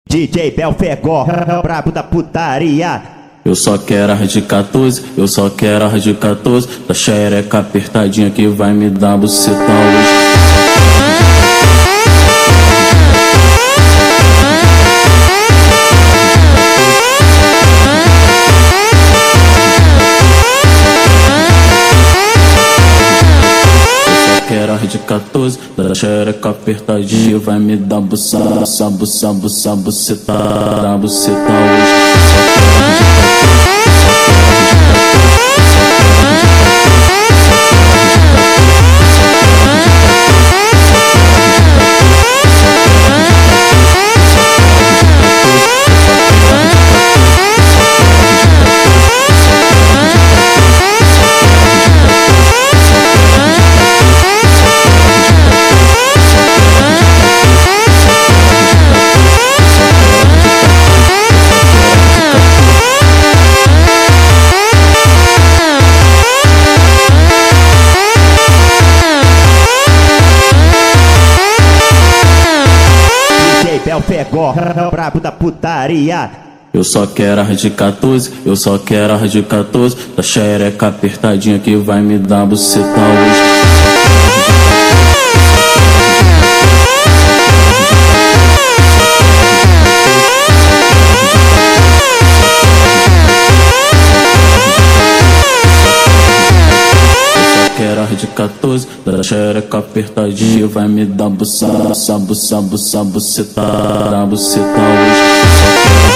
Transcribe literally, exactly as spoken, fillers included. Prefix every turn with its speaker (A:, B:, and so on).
A: D J Belfegor, brabo da putaria.
B: Eu só quero as de quatorze, eu só quero as de quatorze. Da xereca apertadinha que vai me dar bucetão hoje. Quero as de quatorze, da xereca apertadinha vai me dar buçada, sabu, sabu, sabu, bucetada, bucetão hoje.
A: Belfegor, brabo da putaria.
B: Eu só quero as de quatorze, eu só quero as de quatorze. Da xereca apertadinha que vai me dar bucetão hoje. Quero as de quatorze, da xereca apertadinha vai me dar buçada, sabu, sabu, sabu, bucetada, bucetão hoje.